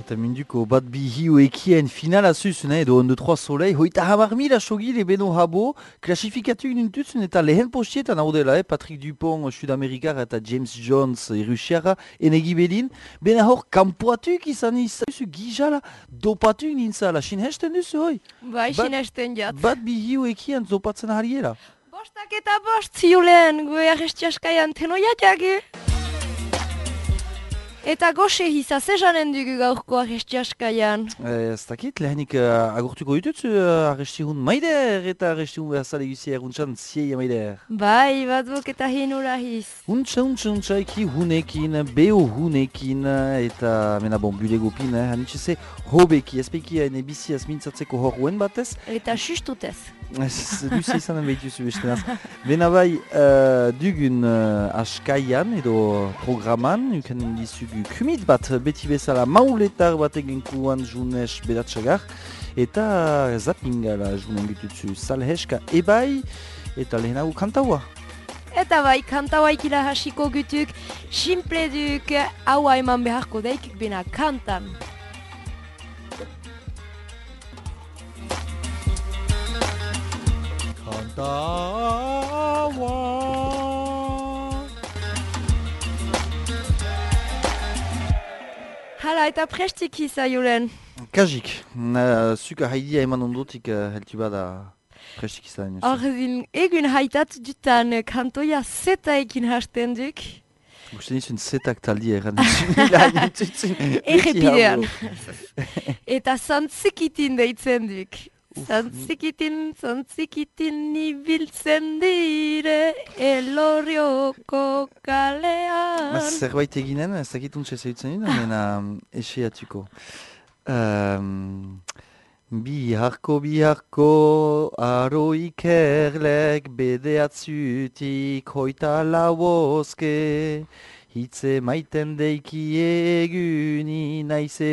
Eta munduko bat bi hiu ekien finala zuzun, edo 1-2-3 soleil, hoita hamar mila sogil ebeno habo, klasifikatu nintutzen eta lehen postietan hau dela, Patrick Dupont, Sud-Amerikar eta James Jones, Rusiara, enegi bedin, bena hor, kampuatuk izan duzu gizala, dopatuk nintzala, sinhesten duzu, hoi? Bai, sinesten jat. Bat bi hiu ekien zopatzen hariela. Bostak eta bost ziulen, goe arrestiaskaian tenoiatiage. Eta goxe hiza, zezanen dugu gaurko arrestiaskaian. Ez dakit, lehenik agurtuko ditutzu arrestihun maider eta arrestihun behazale guzi eruntxan ziei maider. Bai, baduk eta hinura hiz. Untxa, eki hunekin, beho hunekin, eta mena bon, bulegopin, hanitxe hobeki, ezpeki ene biziaz mintzatzeko horuen batez. Eta sustutez. Luze izanen behituzu bestenaz. Bena bai, dugun askaian edo programan, uken dizugu kumit bat beti bezala mauletar bat egenkuan junes bedatxagar, eta zapingala junen gututzu salheska ebai, eta lehenago kantaua. Eta bai, kantaua ikila hasiko gutuk, simple duk haua eman beharko daikik bena kantan. Kantaua. Hala, eta prestik izaiolen. Kajik, zuka haidia eman ondotik heltu bada prestik izan. Ordin, egun haitat dutan kantoia zeta ekin hasten duk. Uste nizun zetak taldi erran dizun. Errepidean. Eta zantzikitin deitzen duk. Zantzikitin ibiltzen dire Elorrioko kalean. Zerbait eginen, ez dakituntxe zeutzen dira, mena eseatuko. Biharko, aro ikerlek bedeatzutik hoita lauozke. Hitze maiten deiki eguni naize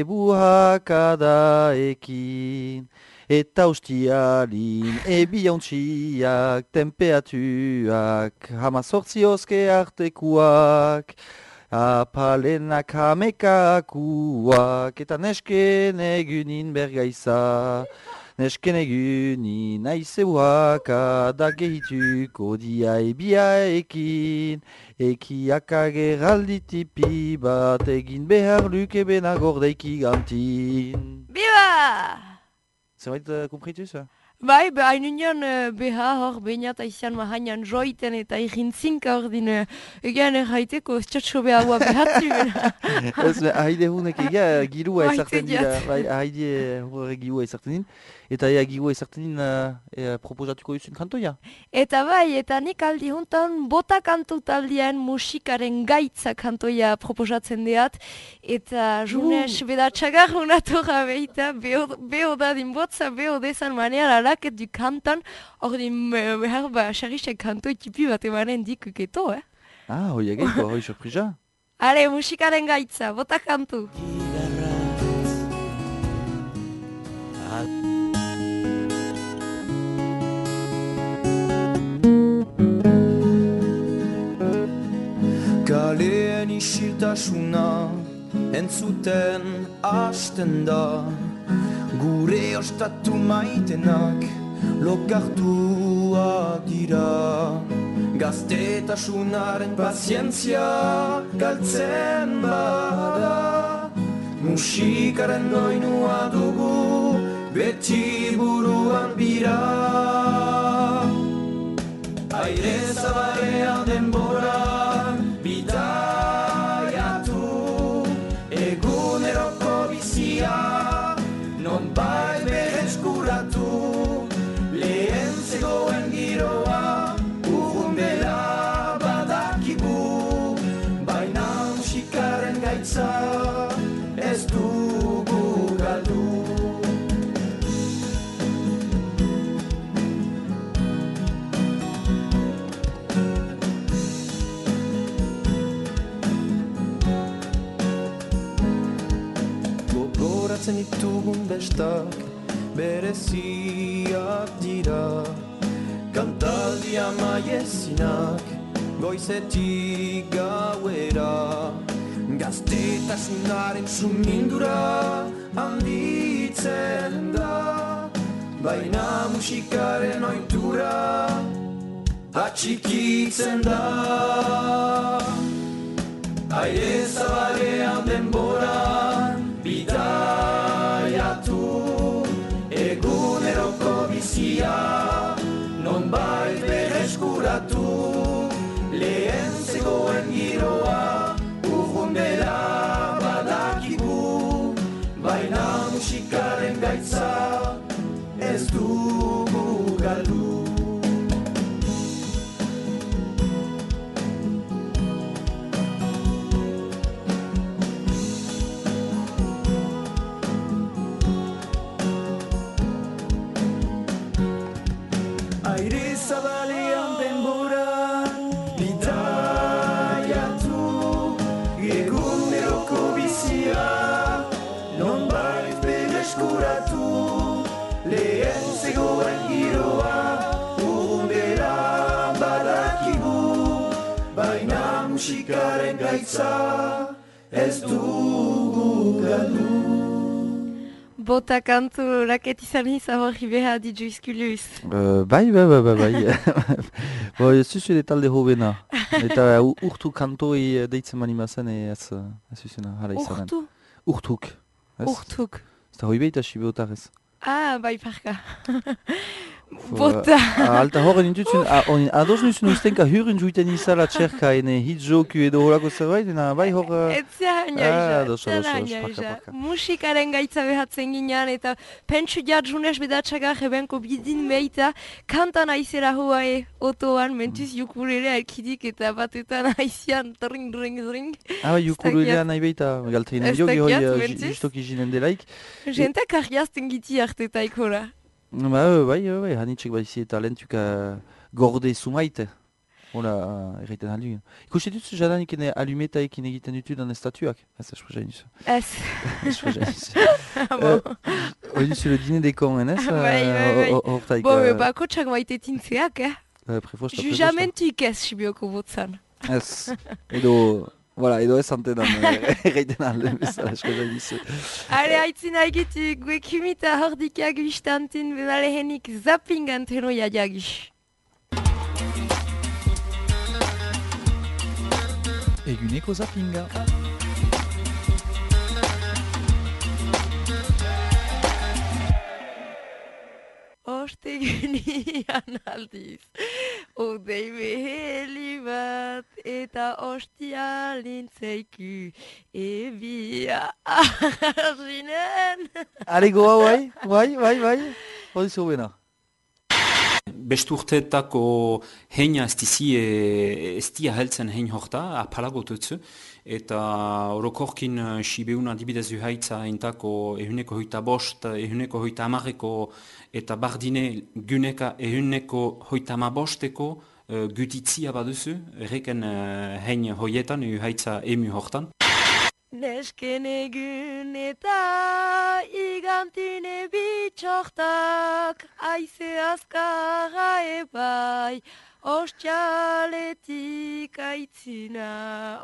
buhakadaekin. Eta ustialin ebiontxiak, tempeatuak, hamazortziozke artekuak, apalenak hamekakuak, eta nesken egunin bergaiza. Nesken egunin naizebuak adagehituko dia ebiaekin, ekiak ageralditipi bat egin behar luke benagordeiki gantin. Biba! Zerbait kumpritu za? Bai, hainunian beha hor bainat aizian mahainan joiten eta irintzinka hor din egean erraiteko estxatxo behaua behatzu. Ez, haide hunek egia girua ezartzen dira, haide horre girua ezartzen din, eta ea girua ezartzen din proposatuko duzun kantoia. Eta bai, eta nik aldi juntan bota kantu taldean musikaren gaitza kantoia proposatzen deat, eta junes bedatxagar unatora behita, beho dadin botza, beho dezan manean alaket du kantan, hor din behar xarrisek kantoi tipi bat emanen dikuketo, Hoi egeiko, hoi sorpresa. Ale, musikaren gaitza, bota kantu. Kalean isiltasuna entzuten hasten da, gure ostatu maitenak lokartuak dira. Gaztetasunaren pazientzia galtzen bada, musikaren doinua dugu beti buruan bira. Aire zabalean denboran bidaiatu, eguneroko bizia non bai berreskuratu, lehen zegoen giroa urrun dela badakigu, baina musikaren gaitza ez dugu galdu. Gogoratzen ditugun bestak bereziak dira, kantaldia maiezinak goizetik gauera, gaztetasunaren sumindura baina musikaren ohitura atxikitzen da. Aire zabalean denboran bidaiatu, eguneroko bizia nonbait berreskuratu, lehen zegoen giroa urrun dela badakigu, baina musikaren gaitza ez dugu galdu. Aire zabalean denboran bidaiatu, eguneroko bizia nonbait berreskuratu, lehen zegoen giroa urrun dela badakigu, baina musikaren gaitza ez dugu galdu. Bota kantu raket izan izan hori beha dijuizkuluz. Bai. Bo, ez zuzu talde hobena. Eta urtu kantoi deitzen manimazen ez zuzena, hala izanen. Urtu? Urtuk. Urtuk. Ez da hoi behita sibe otarez. Ah, bai parka. Bota. Alta horren intutzen, ados nuzun ustenka hurren juiten izala txerka ene hit joku edo horako zerbait, bai hor... Etzea haina Ados, parka. Musikaren gaitza behatzen ginean eta pentsu jartzunes bedatxagar ebenko bidin behita kantan aizera hoae otoan mentuz ukulele alkidik eta batetan aizian dring. Bai, ukulelea nahi behita, galtein jogi hoi justoki jinen delaik. Jentak argiazten giti artetaik hora. Bai, hanitxek baizi talentuka gorde sumaite. Hola, erraiten alduen. Ikusten duzu jadanik alumetaekin egiten ditudan estatuak? Ez esposa inizu. Ez. Esposa inizu. Hoi duzu le dîner des cons, ez? Bai. Bo, bakotxak maitetin-zeak, Prefosta. Jujamentuik ez sibioko botzan. Ez. Edo ez antenan erraiten alduen bezala, esposa inizu. Are, haitzin haigitu, guekimita hordikiak biztantin benalehenik zappingan tenoia jagis. Eguneko zappinga. Ostegunian aldiz, odei beheli bat eta ostia lintzeiku ebia arginen. Are goa, bai. Hodi zu bena. Besturtetako heina ez dia heltzen hein horta, apalagotutzu, eta orokorkin sibeun adibidez uhaitza entako ehuneko hoita bost, ehuneko hoita amareko, eta bardine guneka ehuneko hoita amabosteko gutitzia baduzu, erreken hein hoietan uhaitza emu hortan. Nesken egun eta igantine bitxortak, aize azkarra ebai, ostjaletik aitzina,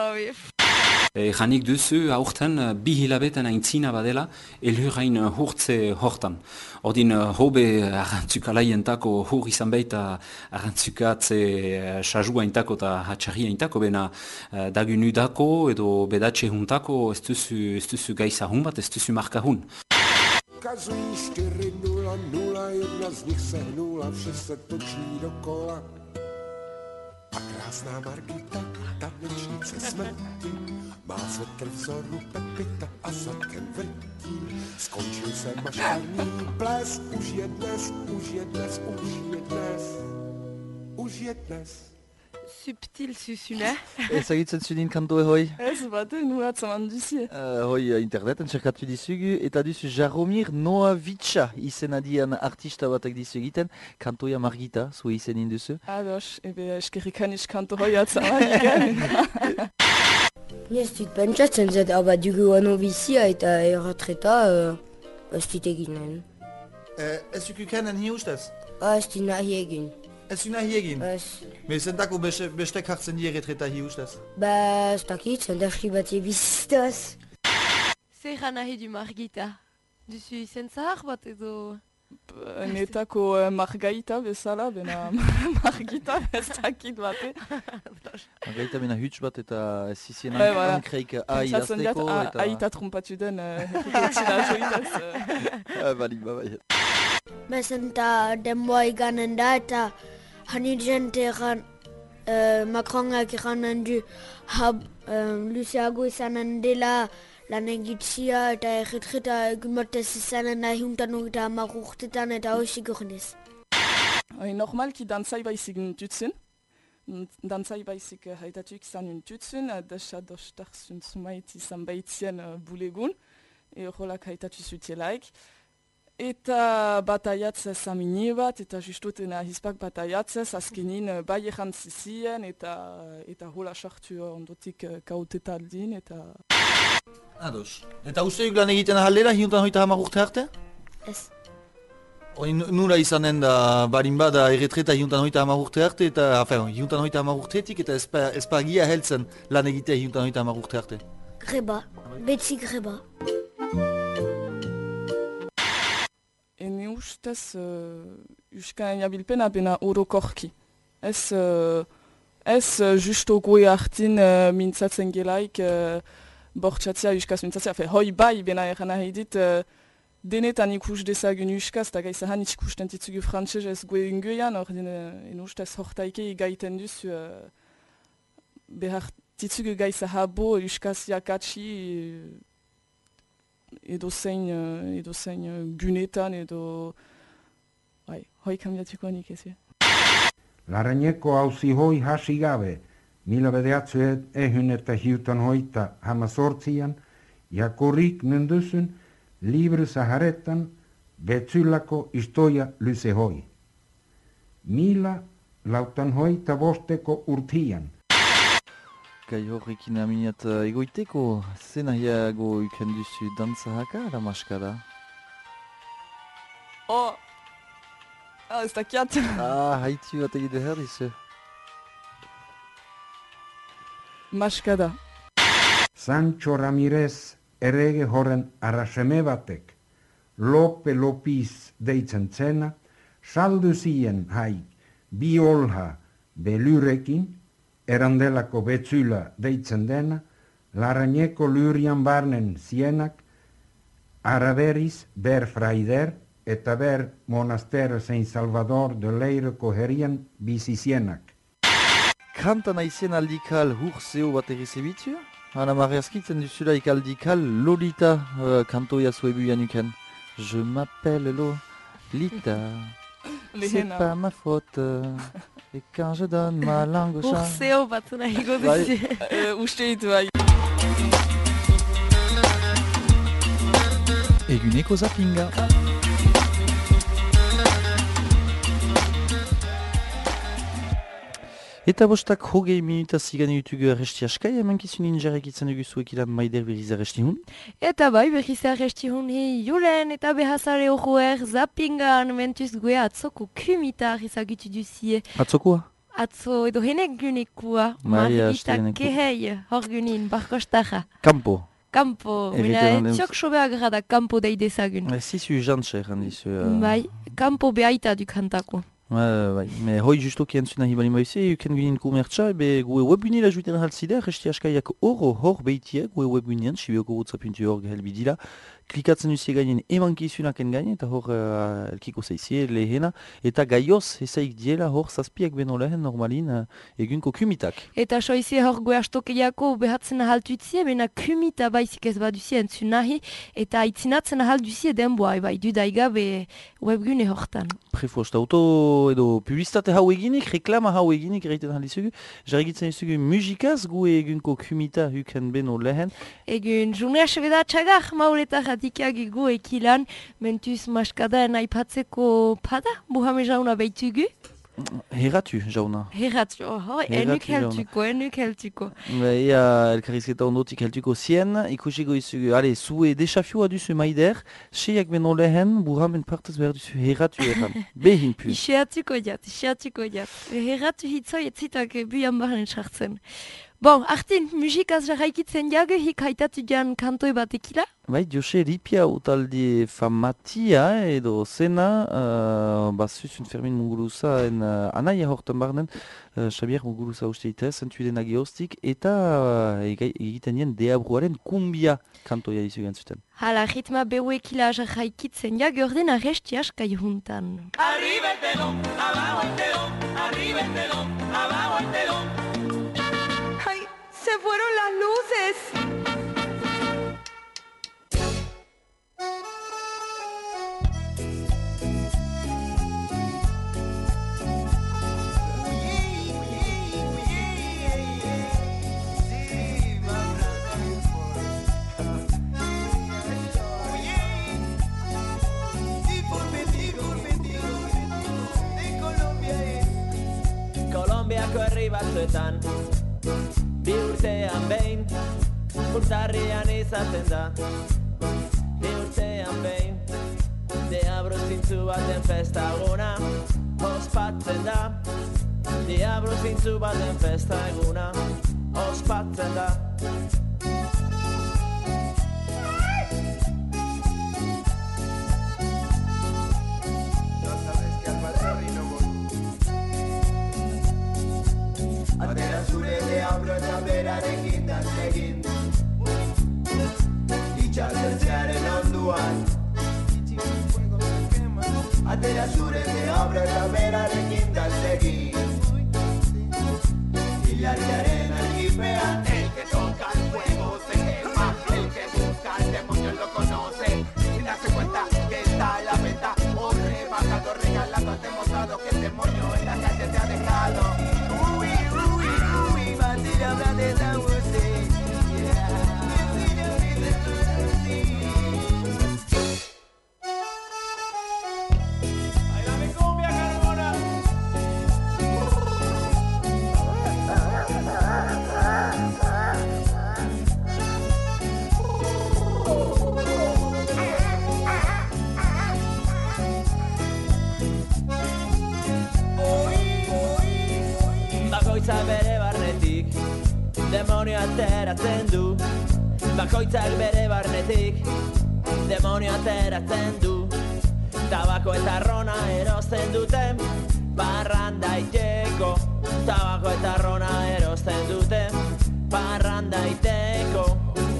Janik duzu aurten bi hilabetan aintzina badela elhurain hurtze hortan. Ordin hobe arrantzukalaentako hur izan baita arrantzukatze sajua intako eta hatxarria intako, bena dagunudako edo bedatxe huntako ez duzu gaizahun bat, ez duzu markahun. Ukazují 4-0-0, jedna z nich se hnula, vše se točí dokola. A krásná Margita, tanečnice smrti, má svetr vzoru Pepita a zadkem vrtí. Skončil se maškarný ples, už je dnes. Subtil zuzuna. Ezagitzen zunin kantoe hoi? Ez bat, nula atzaman duzie. Hoi interneten txerkatu dizugu, eta duzu Jaromir Noavitsa izena dian artista batek dizu egiten, kantoia Margita, zue izenin duzu. Ados, ebe eskerrikaniz kanto hoi atzaman igen. Ni ez dut pentsatzen zet, aba dugu novizia eta erretreta ez dut eginen. Ez zuku kennen hi ustez? Ez dut nahi egin. Ez zu nahi egin? Ez. Zendako bestek hartzen di erretreta hi ustez? Ba, ez dakit, zendafri bat ebizitaz. Zer nahi du Margita? Duzu izen zahar bat edo? Netako Margaita bezala, bena Margita ez dakit bate. Gaita bena huts bat eta ez zizien voilà. hankreik A idazteko eta... Aita trompatu den herriketxila joitaz. Bali, bai. Bezen eta denboa iganen da eta hani jente egan Macronak eranen du luzeago izanen dela lan egitzia eta erretreta egun batez izanen da hiuntan horita hamar urtetan eta hoxik horrenez. Normalki dantzai baizik ntutzen. Dantzai baizik haitatuik izan ntutzen, desadostak zuntzumait izan baitzien bulegun, horrelak haitatu zutielaik. Eta bataiatzez amini bat, eta justoten ahispak bataiatzez, azkenin bai errantzizien, eta hola sartu ondotik kautetaldin, eta... Ados. Eta usteik lan egiten ahaldela, hiuntan hoita hamar urte arte? Ez. Nula izanen da barin bada erretreta hiuntan hoita hamar urte arte, eta hiuntan hoita hamar urtetik, eta ez pagia heltzen lan egitea hiuntan hoita hamar urte arte. Greba, betzi greba. Ene ustez, Euskal Jabilpena bena orokorki. Ez justo goe hartin mintzatzen gelaik, bortxatzea Euskaz mintzatzea. Hoi bai bena eran ahidit, denetan ikus dezagun Euskaz, eta gaizahan ikusten titzugu frantzez ez goe ungoian, ene ustez hortaike igaiten duzu, behar titzugu gaizahabo Euskaz jakatsi, edo zein gunetan edo... hoi kambiatuko nik ez. Larrañeko hauzi hoi hasi gabe, mila bedeatzuet ehun eta hiutan hoita hamazortzian, jakorrik nenduzun, libru zaharetan, betzulako istoia luze hoi. Mila lautan hoita bosteko urtian. Gai horrekin aminat egoiteko, zenahiago ikan duzu dantzahaka ala maskada? Ez dakiat. Haitu bat egite herdizu. Maskada. Sancho Ramirez errege horren arraseme batek, Lope Lopiz deitzen zena, saldu zien haik bi olha belurekin, erandelako betzula deitzen dena, Larrañeko lurian barnen zienak, araberiz ber fraider eta ber monastero Saint Salvador de Leireko herrian bizizienak. Kanta naizien aldikal hurzeo bat errezebitu? Ana mariazkitzen duzulaik aldikal Lolita kantoia zuebuian uken. Je m'appelle Lolita, c'est pas ma faute, et quand je donne ma langue au chat... Hurzeo bat nahi goduzi. Usteitu bai. Eguneko zappinga. Eta bostak hogei minuta zigan yutugu arresti askai, hemen kizunin jarek itzan dugu zuek ilan maider berriz arresti hun. Eta bai, berriz arresti hun julen eta behazare horroer zappingan mentuz gue atzoko kumita ezagutu duzie. Atzokoa? Atzo edo henek gunekua, margita kehei hor gunin, barkostaja. Kampo. Kampo, mina etziok sobea grada kampo deidezagun. Zizu jantxe handizu. Bai, kampo behaita du kantako. Bai, me hoi justoki entzuna hibali maize, euken guinin komertsa, ebe gue webgunila juiten haltzidea, resti askaiak hor behitia, gue webgunian, sibioko gutzapuntu hor helbidila, klikatzen duzie gainen emankizunaken gaine, eta hor elkiko zeizie lehena, eta gaioz ezaik diela hor zazpiak beno lehen normalin egunko kumitak. Eta soizie hor gue astokeiako behatzen ahaltutzie, bena kumita baizik ez baduzie entzun nahi, eta aitzinatzen ahalduzie denboa, bai dudaigabe webgune hortan. Prefost, auto edo publizitate hau eginik, reklama hau eginik erreiten halizugu, jarrigitzen izugu musikaz gue egunko kumita huken beno lehen. Egun, junea sebeda txagar mauletak atikiak egu ekilan, mentuz maskadaen aipatzeko pada, buhame jauna behitugu? Heratu jauna. Heratu, enuk heltuko. Ea elkarrizketa ondotik heltuko zien, ikusiko izugu, zue desafioa duzu maider, seiak beno lehen, buhamen partez behar duzu heratu erran. Behin pu. Iseatuko jat. Heratu hitzoi etzitak buian barren sartzen. Bon, Artin, musikaz jarraikitzen jagehik haitatu jan kantoi batekila? Bai, Jose Ripia utaldi famatia edo zena, zuzun Fermin Muguruza en anaia hortan barnen, Xabier Muguruza uste ite, zentuiden agiostik, eta egiten nien deabruaren kumbia kantoia izu gantzuten. Hala, ritma beuekila jarraikitzen jag, orden arresti askai juntan. Arriba el telón, abajo el telón, arriba el telón, abajo el telón. ¡Ay! ¡Se fueron las luces! Kolombiako herri batzuetan bi urtean behin urtarrian izaten da. Bi urtean behin deabru zintzu baten festaguna ospatzen da. Deabru zintzu baten festaguna ospatzen da. Atera zure deabro eta berarekin dantzegin Itxasertzearen onduan Atera zure deabro eta berarekin dantzegin Hilariaren argipean El que toca el fuego se quema El que busca al demonio lo conoce Sin darse cuenta que está a la venta O rebajado, regalado, has demostrado que el demonio en la calle te ha dejado Habla de la música, ¡bailame cumbia, Carmona! Bakoitza bere barnetik demonio ateratzen du. Bakoitzak bere barnetik demonio ateratzen du. Tabako eta rona erosten duten parranda iteko. Tabako eta rona erosten duten parranda iteko.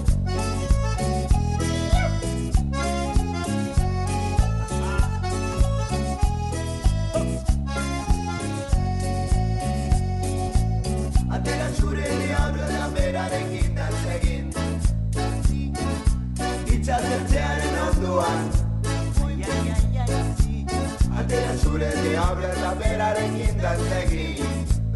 Atera zure diablo eta berarekin dantzegin Itxasertzearen onduan Atera zure diablo eta berarekin dantzegin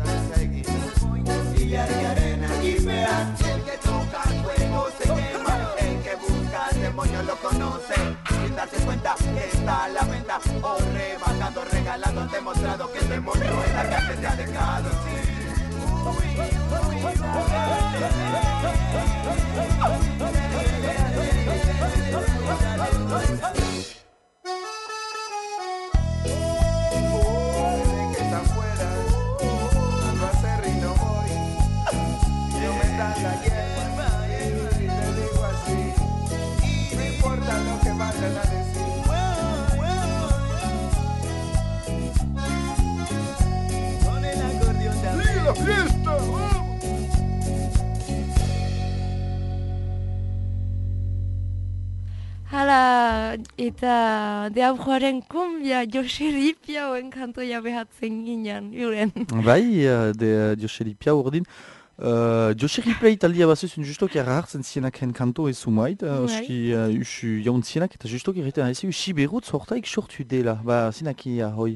Hilariaren agipean El que toca el fuego se quema El que busca al demonio lo conoce Sin darse cuenta que está a la venta O rebajado, regalado, has demostrado que el demonio en la calle te ha dejado que está afuera, no hace y no voy, no me dan la hierba, y te digo así, no importa lo que vayan a decir. Con el acordeón de ¡sigue la fiesta! Hala, eta deabruaren kumbia Jose Ripia oen kantoia behatzen ginen, juren. Bai, de Jose Ripia urdin. Jose Ripia italia bazuzun justok hartzen zienak hen kanto ez sumait, oski usu jaun zienak, eta justok erretan haizi usi berutz hortaik sortu dela, zinaki hoi.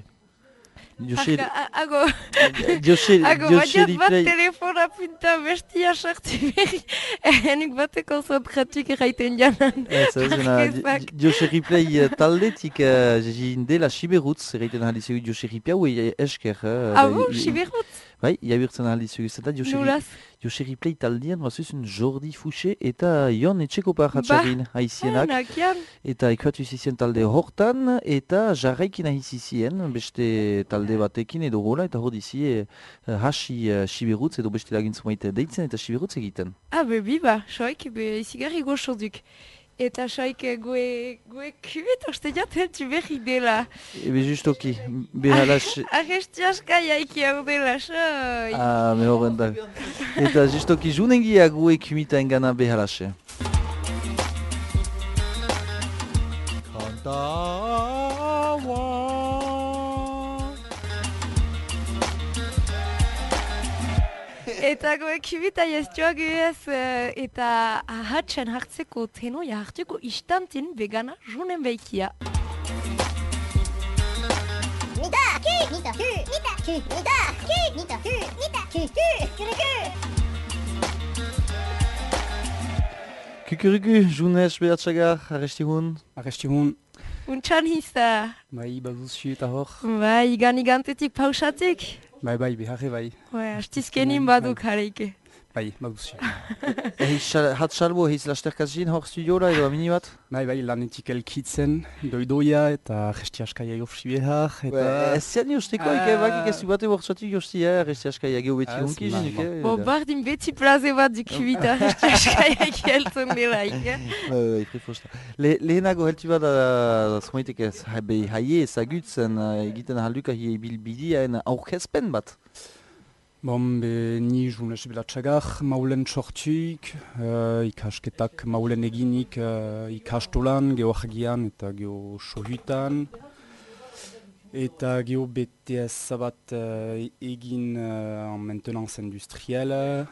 Ago, bat telefona pinta bestia sartu berri, enik bateko zontratuk erraiten janan. Jose Ripley taldetik jindela Siberutz, erraiten halizegu Jose Ripia, hoi esker. Siberutz? Bai, jabirtzen aldizu eta Nolaz? Joseri Play taldean, bazuzun Jordi Fouché eta Jon Etxekopa jatxagin haizienak. Nakian. Eta ekuatu izizien talde hortan, eta jarraikin ahizizien, beste talde batekin edo gola, eta hor dizie hasi Sibirutz edo beste lagintzu maite deitzen eta Sibirutz egiten. Bebi ba, soik, izigarri goxoduk. Eta soik gue kubet oste jaten berri dela. Ebe justoki, behalas... Arrestiaska jaiki hau dela, soi. Me horren da. Eta justoki junengia gue kumita engana behalase. Eta goe kubita jaztioak ez, eta ahatsen hartzeko tenoia hartuko istantin vegana junen behikia. Kukuruku, junez behatxagar, arrestihun. Arrestihun. Untxan hizta. Bai, baduzu eta hor. Bai, igantetik pausatik. Bai, beharre bai. Astizkenin baduk hareike. Bai, baduzu. Hat salbo heiz lasterkazin hor studiora edo amini bat? Bai, lanetik elkitzen, doidoia eta gestiaskaia jofsi behar. Ez zian josteko, bakik ez du bate bortzatik jostia, gestiaskaia geho beti hunki zinik. Bardin beti plaze bat dukubita gestiaskaia geltzen dela, Bai, frifosta. Lehenago heltu bat zumaitek ez, haie ezagutzen egiten halduka hie bilbidiaen aurkezpen bat. Ni junez belatxagar maulen sortuik, ikasketak maulen eginik ikastolan, geoargian eta geosohutan. Eta geo BTS bat egin en maintenance industrielle.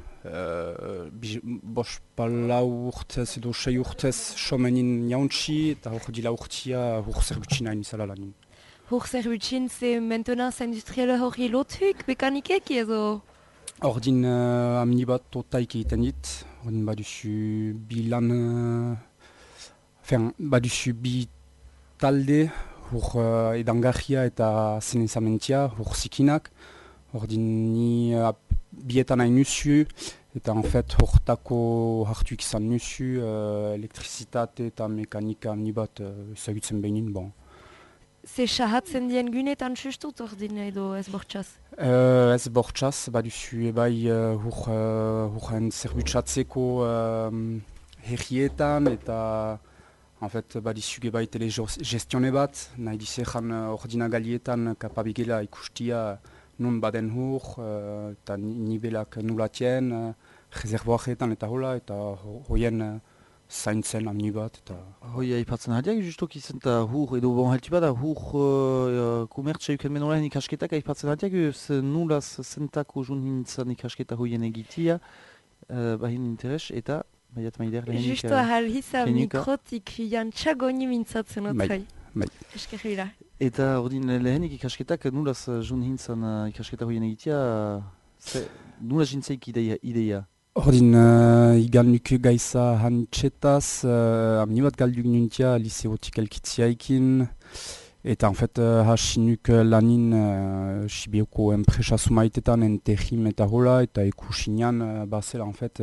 Palau urtez edo 6 urtez somenin jauntsi eta hor dila urtia hor zerbutxina inizala lanin. Hor zerbutxin ze maintenance industrielle hori lotuik, mekanikek edo? Ordin amni bat otaik egiten dit, ordin baduzu bi lan... baduzu bi talde, hor edangarria eta zenezamentia, hor zikinak. Ordin ni bietan hain nusu, eta en fait hortako hartuik izan nusu, elektrizitate eta mekanika amni bat ezagutzen behinin, bon. Ze sahatzen dien gunetan sustut ordin edo ez bortxaz? Ez bortxaz, baduzu ebai hurren zerbutxatzeko herrietan eta en fait baduzu ebai telegestione bat, nahi dizean ordinagalietan kapabigela ikustia nun baden hur, eta nibelak nulatien, reservoaretan eta hola, eta hoien zaintzen amni bat eta... Hoi aipatzen hadiak justok izan eta hur edo bon heltu bada hur kumertsa yuken menolen ikasketak aipatzen hadiak nulaz zentako jun hintzan ikasketa hoien egitia bahin interes eta baiat maider lehenik... Justo ahal hisa mikrotik jantxagoni mintzatzen otzai. Bai. Eskerrira. Eta ordin lehenik ikasketak nulaz jun hintzan ikasketa hoien egitia nulaz jintzaik ideia? Ordin igan nuke gaiza hanitxetaz, amni bat galduk nuntia liseotik elkitziaikin, eta en fait hasi nuk lanin Sibioko enpresa sumaitetan enterrim eta hola, eta ikusinan bazela en fait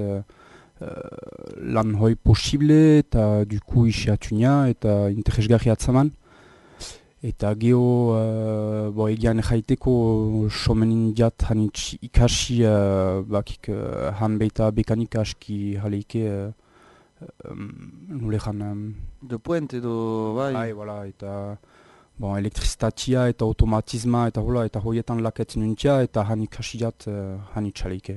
lan hoi posible, eta duku isiatunia, eta interesgarri atzaman. Eta geho egian jaiteko somenin diat hanitz ikasi bakik han beita bekanika aski haleike nulejan... De puente edo bai? Bai, voilà, eta elektrizitatia eta automatizma eta hola, eta hoietan laketzen nuntia eta han ikasi diat hanitz haleike.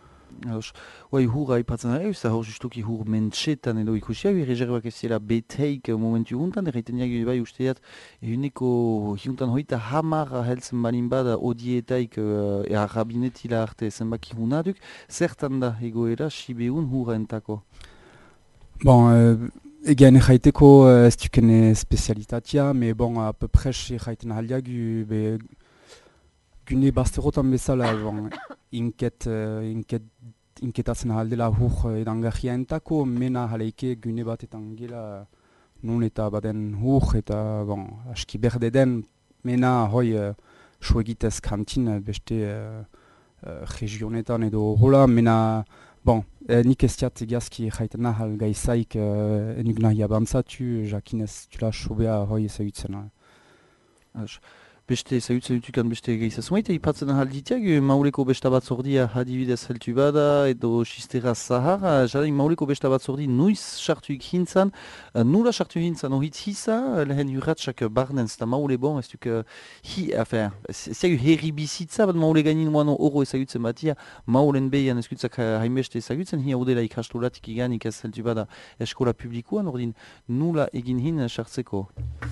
Hoi hurra ipatzen ari, hor justuki hur mentxetan edo ikusiak, reservak ez zela beteik momentu juntan, erraiten jagi bai usteat, ehuneko juntan hoita hamar heltzen balin bada odietaik rabinetila arte zenbaki hunaduk, zertan da egoera Sibeun hurra entako? Egean erraiteko ez dukene spezialitatea, me a peu près erraiten ahaliak gune bazterotan bezala inketatzen ahaldela hur edangarria entako, mena haleike gune batetan gela nun eta baden hur eta aski berde den, mena hoi so egitez kantin beste regionetan edo hola, mena, bon, nik ez diat egiazki jaiten nahal gaizaik enuk nahi abantzatu, jakinez tula sobea hoi ezagutzen. Beste ezagutzen dutukan beste gehiza zumaita, ipatzen ahalditiak, mauleko besta batzordia adibidez heltu bada, edo sistera zahar, jarain mauleko besta batzordi nuiz sartuik hintzan, nula sartu hintzan ohitz hisa, lehen urratxak barnenz da maule bon, ez duk, ziagu herri bizitza, bat maule gainin moano oro ezagutzen batia, maulen behian ezkutzak hainbeste ezagutzen, hi haudela ikastolatik iganik ez heltu bada eskola publikoan, ordin nula egin hin sartzeko.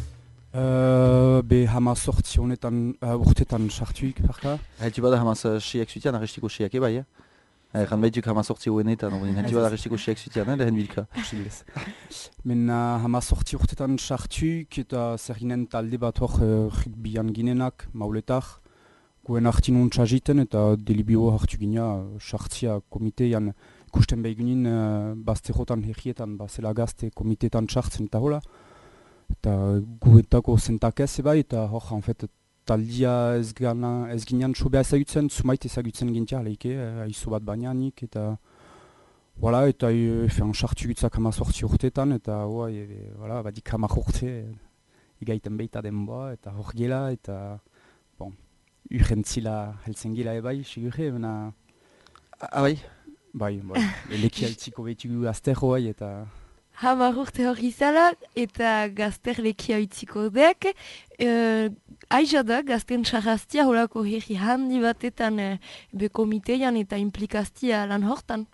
Be hamazortzi honetan urtetan sartuik, parka? Heltu bada hamaz seak zutian, arrestiko seak ebai, Erran behituk hamazortzi hoenetan, heltu bada arrestiko seak zutian, lehen bilka. Men hamazortzi urtetan sartuik eta zer ginen talde bat hor rugbian ginenak, mauletak. Guen hartinun txagiten eta delibio hartu gina sartzia komitean ikusten behigunin bazterotan herrietan, bazela gazte komiteetan txartzen eta hola. Eta guetako zentak ez ebai, eta hor, en fait, taldia ez ginean sobea ezagutzen, zumait ezagutzen gintia, leike, aizu bat bainanik, eta voilà, eta sartu gutzak hamazortzi urteetan, eta voilà, badik hamar urte egaiten behita denboa, eta hor gela, eta bon, urrentzila heltzen gela ebai, sigurre, bena... Bai? Bai, lekia itziko behitugu azterro bai, eta... Hamar urte hori izala eta gazter lekia utziko dek. Aiza da, gazten txarraztia holako herri handi batetan be komiteian eta implikaztia lan hortan?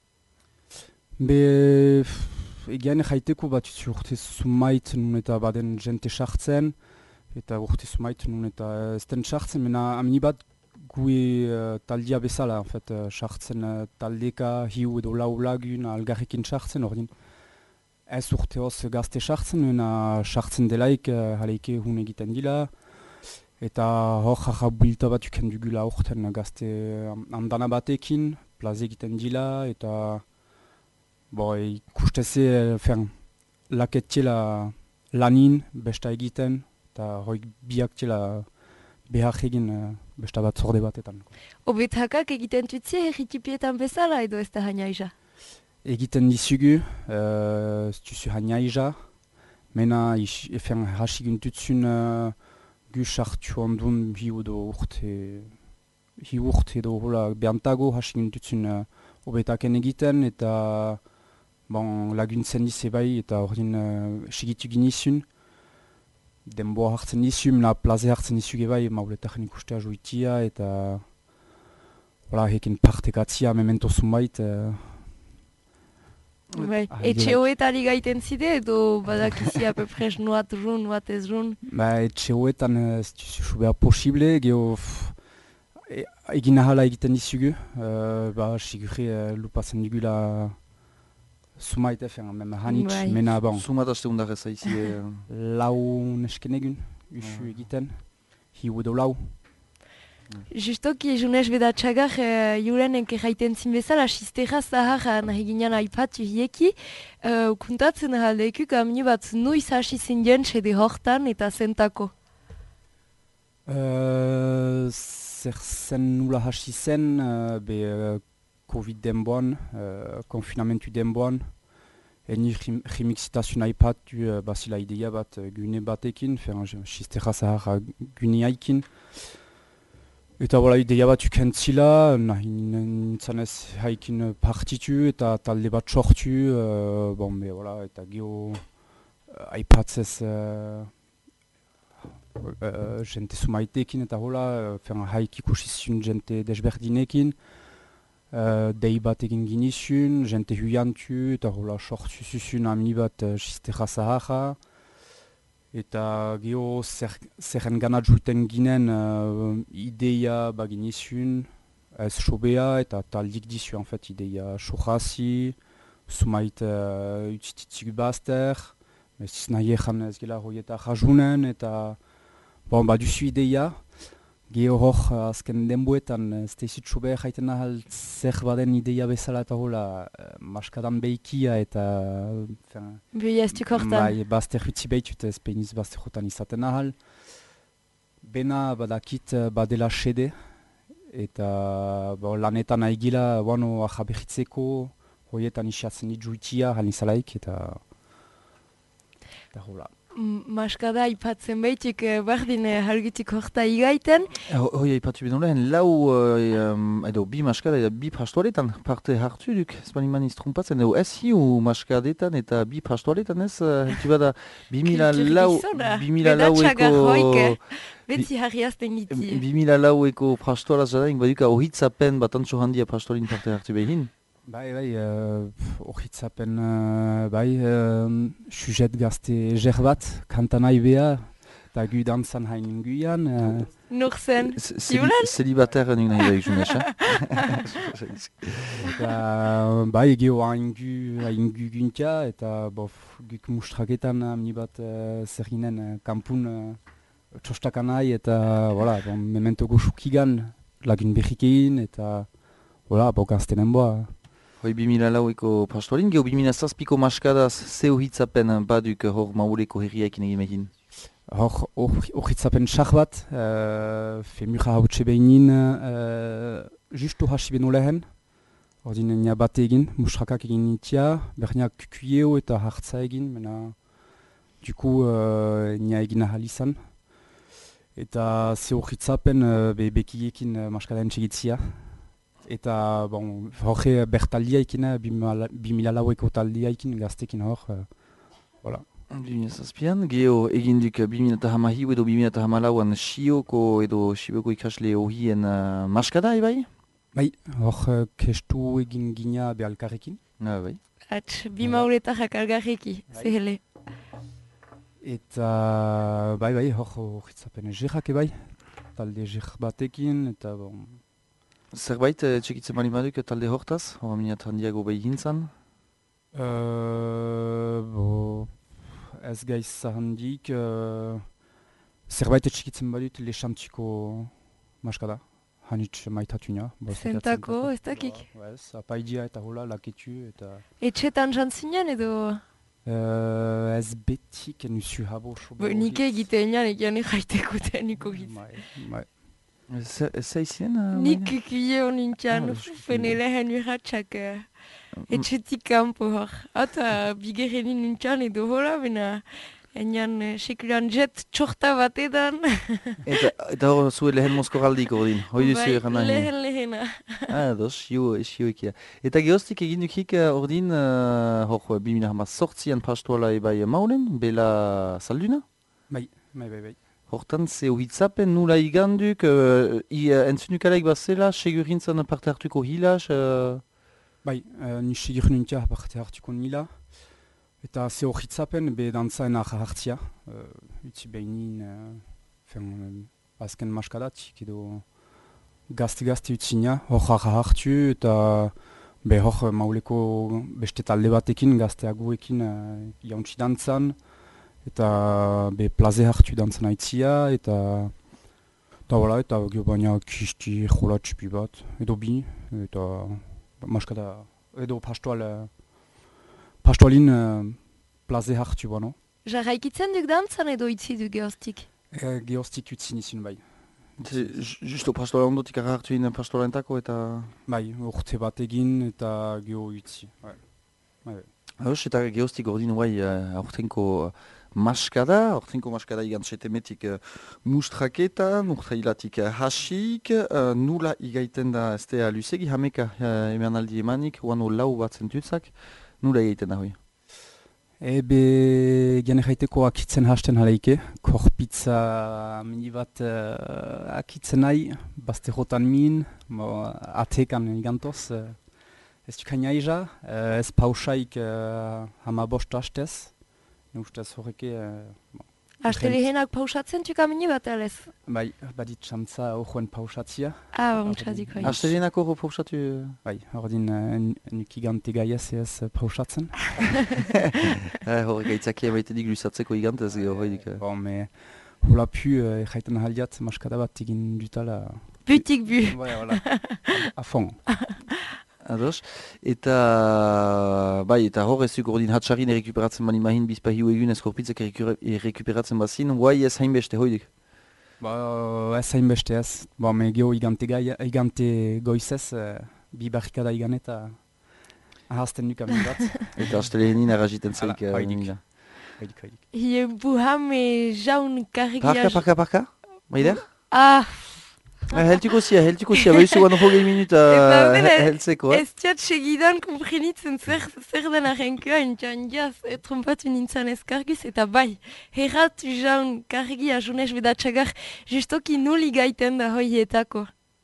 Be, egian jaiteko bat urte zumait nun eta baden jente sartzen, eta urte zumait nun eta ezten sartzen, mena amini bat gue taldia bezala, en fait, sartzen taldeka hiu edo lau lagun algarrekin sartzen ordin. Ez urte hoz gazte sartzen, nena sartzen delaik haleike hun egiten dila. Eta hor jarra bulta bat uken dugula urten gazte andana batekin, plaze egiten dila, eta ikusteze laketela lanin besta egiten, eta hoik biak tela behar egin besta bat zorde batetan. Obetakak egiten tutzi herritipietan bezala edo ez da hainaiza? Egiten dizugu, ez duzu hainaiza, mena hasi gintutzun gu sartu ondun hi urte edo hola behantago hasi gintutzun obetaken egiten, eta laguntzen dize bai, eta ordin segitu ginizun. Denboa hartzen dizu, mena plaze hartzen dizuge bai, mauletaken ikustea joitia, eta hekin partekatzia mementozun bait. Etxe hoetan gaiten zide edo badakizi apepres nuat run, nuat ez run? Etxe hoetan ez duzu subea posible, geho egin ahala egiten dizugu, sigurri lupatzen digula sumait meme hanitz, mena bon. Sumat aste undar ez aizi? Lau nesken egun, usu egiten, hiu edo lau. Justoki junez bedatxagar juren enke jaiten zin bezala sistera zahar nahi ginen aipatu hieki. Kuntatzen ahaldekuk amini bat nuiz hasi zindien sede hortan eta zentako? Zer zen nula hasi zen, Covid denboan, konfinamentu denboan. Eni remixitazioa aipatu bazila ideia bat gune batekin, sistera zahar gune haikin. Eta ideia bat ukentzila, nahi nintzanez haikin partitu eta talde bat sortu, eta geho aipatzez jente sumaitekin eta haik ikusizun jente desberdinekin, dei bat egin ginizun, jente huiantu eta sortu zuzun amini bat sistera zaharra. Eta geho zerren gana juten ginen ideia baginizun, ez sobea eta taldik dizu en fait ideia sohazi, sumait utzititzik bazter, ez nahi egan ez gela hoieta jajunen eta baduzu ideia. Geho hor azken denboetan ez teizut sobea jaiten ahal zer baden ideia bezala eta hola maskadan behikia eta... Behaztuk hortan. Bai, bazter utzi behitut ez peiniz bazter hortan izaten ahal. Bena badakit badela sede eta lanetan aigila wano ahabehitzeko, hoietan isiatzen juitia halinzalaik, eta hola. Maskada ipatzen behitik bardin halgitik horta igaiten. Hoi aipatu bidon lehen, lau edo bi maskada eta bi pastoaletan parte hartu duk, ez bani maniz trumpatzen, edo ez hiu maskadetan eta bi pastoaletan ez, heltu bada 2004eko... Beti harriazten giti. 2004eko pastoala zadain, baduka ohitzapen bat antxo handia pastolin parte hartu behin. Bai, ohitzapen, sujet gazte ger bat, kantan aibea, eta gu dantzan hain inguian. Nur zen, Julen? Celibater nik nahi da ikzunez, Bai, geho hain gu guntia, eta guk mustraketan amni bat zerginen kampun txostakan nahi, eta memento goxukigan lagun behikein, eta gaztenen boa. Hoi 2004eko pastoalin, geho 2006ko maskadaz zeo hitzapen baduk hor mauleko herriaekin egin mehin? Hor hitzapen sak bat, femura hautse behinin, justu hasi beno lehen, ordin nia bate egin, mustrakak egin nitia, berniak kukuieo eta hartza egin, mena duku nia egin ahal izan. Eta zeo hitzapen bekiekin maskadaen txegitzia. Eta horre bertaldia ikina, 2004eko taldia ikin gaztekin hor. 2006an, geho egin duk 2008 edo 2008an Sioko edo Sioko ikasle horien maskada, bai? Bai, hor kestu egin gina behalkarrekin. Bai. Bi mauletak algarreki, zehele. Eta bai, hor hitzapen jerrak bai, talde jer batekin, eta Zerbait txekitzen bali baduk talde hortaz, hor aminat handiago behi gintzan? Ez gaiz handik, zerbait txekitzen badut lexantiko maskada, hanitz maitatunia. Zentako, ez dakik? Ez, apaidia eta hola, laketu eta... Etxetan jantzinen edo? Ez betik nusu habo sobo. Nik egiten egian jaiteko niko gitzen. Zaizien? Nik kukuie honintian, fene lehen urratxak etxetik kanpo hor. Eta bigerenin nintian edo hola, bena enian sekulan jet txorta bat edan. Eta hor zuen lehen mozkoraldik ordin, hoi duzu eran nahi? Bai, lehena. Dos, xio ekia. Eta gehoztik egin dukik ordin, hor 2008an pastoala ebai maulen, bela salduna? Bai. Hortan, zeo hitzapen nula iganduk, entzunukalaik bazela, segurintzan parte hartuko hilaz? Bai, ni seguruntia parte hartuko nila. Eta zeo hitzapen, be dantzaen arra hartzia. Utsi behinin, azken maskadatik edo gazte utzina, hor arra hartu, eta be hor mauleko beste talde batekin, gazteagoekin jauntzi dantzan. Eta plaze hartu dantzan aitzia, eta gio baina kisti jola txipi bat, edo bi, eta maskada, edo pastoalin plaze hartu bano. Jarraikitzen duk dantzan edo itzi duk gehoztik? Gehoztik utzin izin bai. Justo pastoala ondotik hartu in pastoalentako eta... Bai, urte bat egin eta geho utzi. Eta gehoztik ordin guai aurtenko... Maskada, ortenko maskada igantzetemetik mustraketan, urtailatik hasik, nula igaiten da estea lusegi, hameka emanaldi emanik, oano lau bat zentutzak, nula igaiten da hoi? Ebe gane jaiteko akitzen hasten haleike, korpitza mini bat akitzen nahi, bazterotan min, atekan igantoz, ez dukan jaiza, ez pausaik hama bost hastez. Ustez horreke... Aste lehenak pausatzen tukamini bat alez? Bai, badit txantza horren pausatzia. Ontsadik hoi. Aste lehenak horro pausatu? Bai, ordin nukigante gaiez ez pausatzen. Horrek aitzakia baitetik lusatzeko igantez horredik. Me hola pu jaiten ahaliat maskada bat egin dutala... Butik bu. Bai, hola. A fond. Ados. Eta hor ez duk ordin hatxarin errekuperatzen bani mahin bizpa hiu egun ez korpitzak errekuperatzen bazin, guai ez hainbeste hoidik? Ez hainbeste ez. Me geho igante goizez, bi barrikada igan eta ahazten nuk amin bat. Eta astelehenin arraziten zaik. Haidik. Hie buhame jaun kargia... Parka? Maider? Heltuko zia, behizu guan hogei minuta heltzeko. Ez tiat segidan komprenitzen zer den arrenkoa entxan jaz, trompatu nintzen ezkargiz, eta bai, herratu jaun kargia junez bedatxagar, justoki nuli gaiten da hoietako.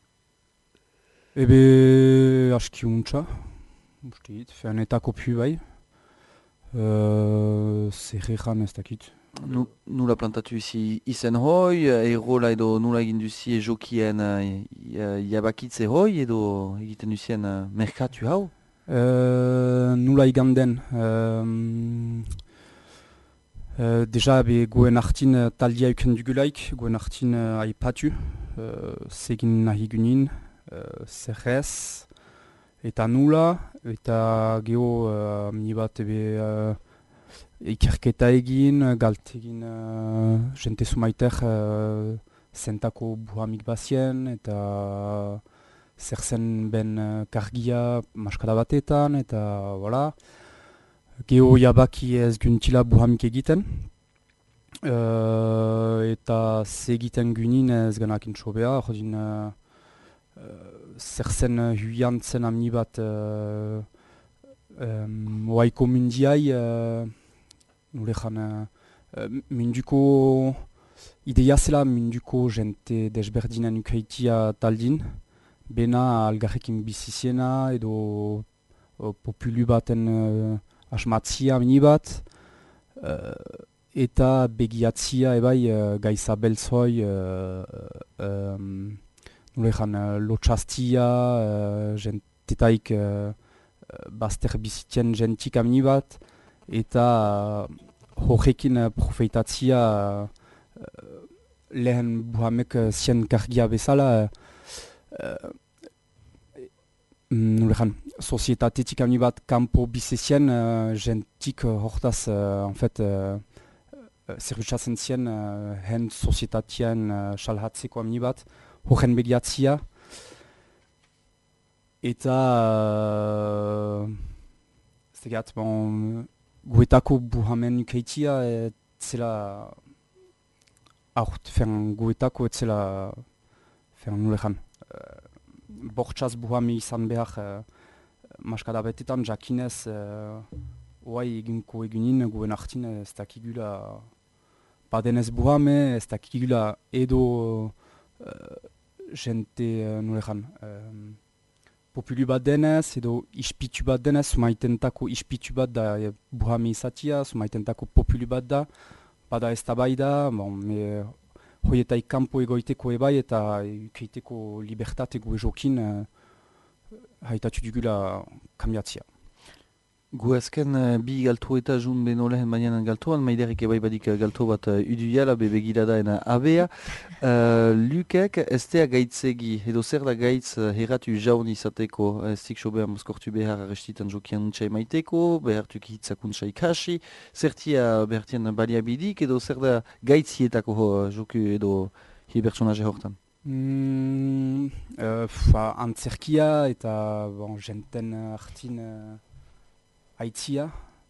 Ebe aski untxa, ustit, feanetako pu bai, zerrejan ez dakit. Nula plantatu izen hoi, erola edo nula egin duzi jokien jabakitze hoi edo egiten duzien merkatu hau? Nula iganden. Deja goen artin taldia euken dugulaik, goen artin aipatu, segin nahi gunin, zerrez, eta nula, eta geho minibat ikerketa egin, galt egin jente sumaiter zentako buhamik bazien, eta zer zen ben kargia maskada batetan, eta voilà. Geho jabaki ez guntila buhamik egiten, eta segiten gunin ez ganak intxobea, jodin zer zen huiantzen amni bat oaiko mundiai, nulejan munduko ideia zela munduko jente desberdinen ukaitia taldin, bena algarrekin biziziena edo populu baten asmatzia mini bat, eta begiatzia ebai gaiza beltzoi, nulejan lotxastia, jentetaik bazter bizitien jentik amini bat, eta horrekin profeitatzia lehen buhamek zien kargia bezala, nulejan, sozietatetik amni bat kampo bizizien jentik hortaz, en fait, zerbitzatzen zien hen sozietatien salhatzeko amni bat, horren begiatzia, eta zegat, guetako buhamen ukaitia etzela aurt, guetako etzela nulejan. Bortxaz buhame izan behar maskada betetan jakinez oai eginko egunin guen artin ez dakigula badenez buhame, ez dakigula edo jente nulejan. Populu bat denez, edo ispitu bat denez, sumaitentako ispitu bat da buhame izatia, sumaitentako populu bat da, bada ez da bai da, hoietaik kampo egoiteko ebai eta ukeiteko libertate gu ejokin haitatu dugula kambiatzia. Gu ezken bi galto eta jun beno lehen baianan galtoan, maiderik ebai badik galto bat uduiala begiradaena abea. Lukek estea gaitzegi, edo zer da gaitz herratu jaun izateko, zik sobean mozkortu behar arrestitan jokian untsa emaiteko, behartuk hitzakuntza ikasi, zertia behartien baliabidik, edo zer da gaitzietako joku edo hi personaje hortan? Antzerkia eta jenten artin aitzia,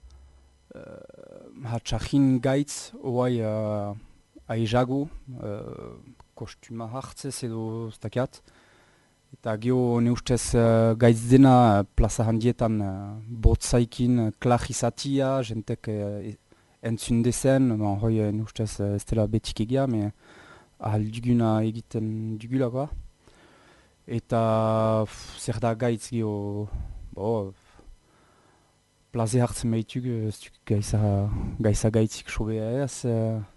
hatxahin gaitz, oai aizago, kostuma hartzez edo ztakiat. Eta geho ne ustez gaitz dena plaza handietan botzaikin klach izatia, jentek entzundezen, hoi ne ustez ez dela betik egia, me ahal duguna egiten dugulakoa. Eta zer da gaitz geho, plaze hartzen behitug, gaiza gaitzik sobea ez.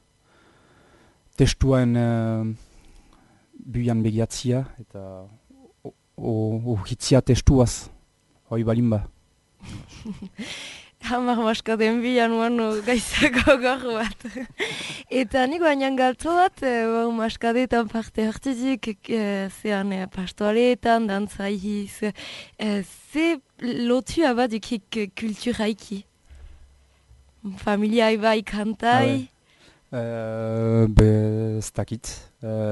Testuan buian begiatzia eta hitzia testuaz, hoi balimba. Hamar maskaden bilan uano gaizako gorro bat. Eta nik bainan galtzo bat, maskadetan parte hartzik, zean pastoaletan, dantzaiz, ze lotu abadukik kulturaiki. Familiai bai kantai. Ez dakit.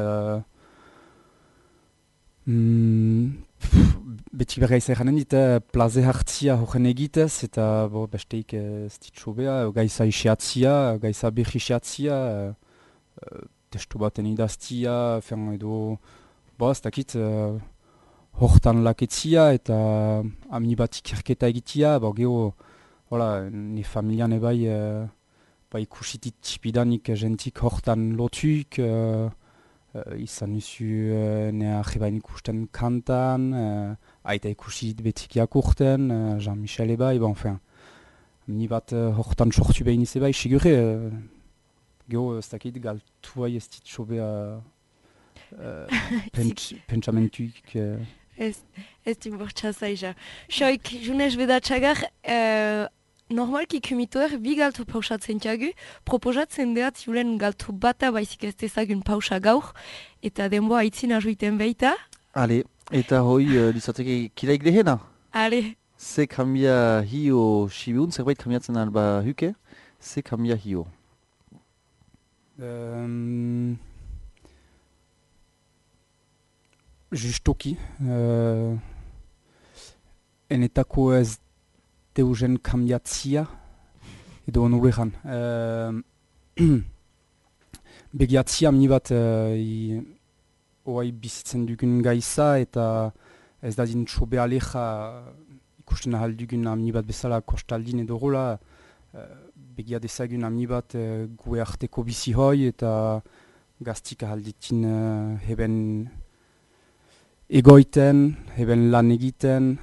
Beti berreiz eranen dit, plaze hartzia horren egitez, eta besteik ez ditxo beha, gaiza isiatzia, gaiza behi isiatzia, testu baten idaztia, edo, ez dakit, hortan laketzia, eta amni bat ikerketa egitia, geho, ne familian ebai, ikusitit txipidanik jentik hortan lotuk, izan nizu ne arrebain ikusten kantan, aita ikusit betik jakurten, Jean-Michel ebai, ni bat hortan sortu behin iz ebai, sigure, geho ez dakit galtuai ez ditxo beha pentsamentuik. Ez du bortxa zaila. Xoik, junez bedatxagar, normalki kumitoer bi galtu pausatzen txagu, proposatzen deat julen galtu bata baizik ez dezagun pausa gaur, eta denboa aitzin ajuiten behita. Ale, eta hoi lizateke kilaik lehena? Ale. Ze kambia hio sibiun, zerbait kambiatzen alba huke, ze kambia hio? Justoki. Enetako ez deugen kambiatzia, edo onurean. Begiatzia amni bat oai bizitzen dugun gaiza, eta ez da din txobe aleja ikusten ahal dugun amni bat bezala kostaldin edo rola, begia dezagun amni bat gue arteko bizi hoi, eta gaztik ahal ditin heben egoiten, heben lan egiten,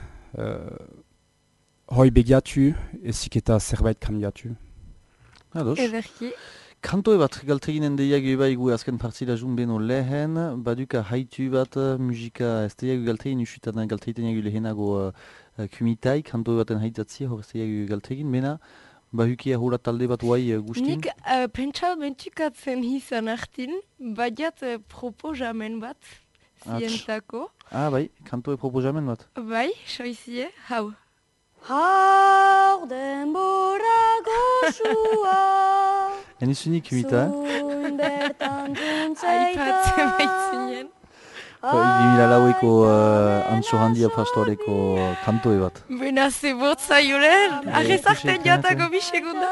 hoi begiatu, ezik eta zerbait kambiatu. Ados. Ederki. Kantoe bat galteginen deiagu ebai gu azken partida jun beno lehen, baduka haitu bat musika ez deiagu galtegin, usutan galtegiten jagu lehenago kumitai, kantoe baten haitatzia hor ez deiagu galtegin, bena bahukia hura talde bat guai gustin? Nik pentsalmentukatzen izan hartin, badiat proposamen bat, zientako. Bai, kantoe proposamen bat? Bai, soizie, hau. Haur denbora goxua. Enizunik kumita, Zuin bertan Aipatzen baitzinen. Hoi 2008ko Antxo Handia pastoreko kantoe bat. Bena zebotza julen, arrezarten jatako bi segunda.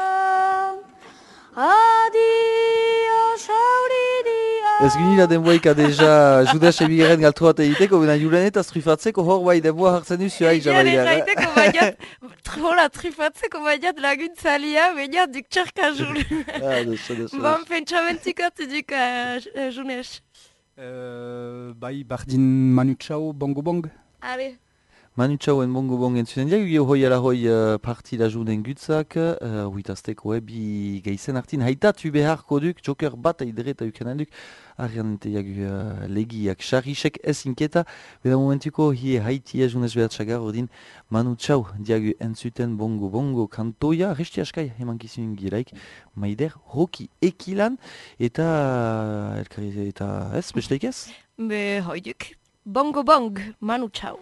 Adio sauridia. Ez ginila denboaika deja judas ebigaren galtu bat egiteko, bena julen eta trufatzeko hor bai denboa hartzen duzu hai jabaiara. Gaiteko baiat, trufatzeko baiat laguntzalia, baina duk txarka julen. Ban pentsamentikatu duk junes. Bai, bardin Manu Chao, Bongo Bong. Ale. Manu Chao en Bongo Bong entzuten diagu, gio hoi ala hoi partida junen gutzak, huitazteko bi geizen hartin, haitatu beharko duk, joker bat eidere ukanen duk, arrean diagu legiak xarrisek ez inketa, beda momentuko hie haitia junez behatxagar ordin Manu Chao diagu entzuten Bongo Bongo kantoia, resti askai emankizun giraik, maider hoki ekilan, eta ez, besteik ez? Be hoiduk, Bongo Bong, Manu Chao.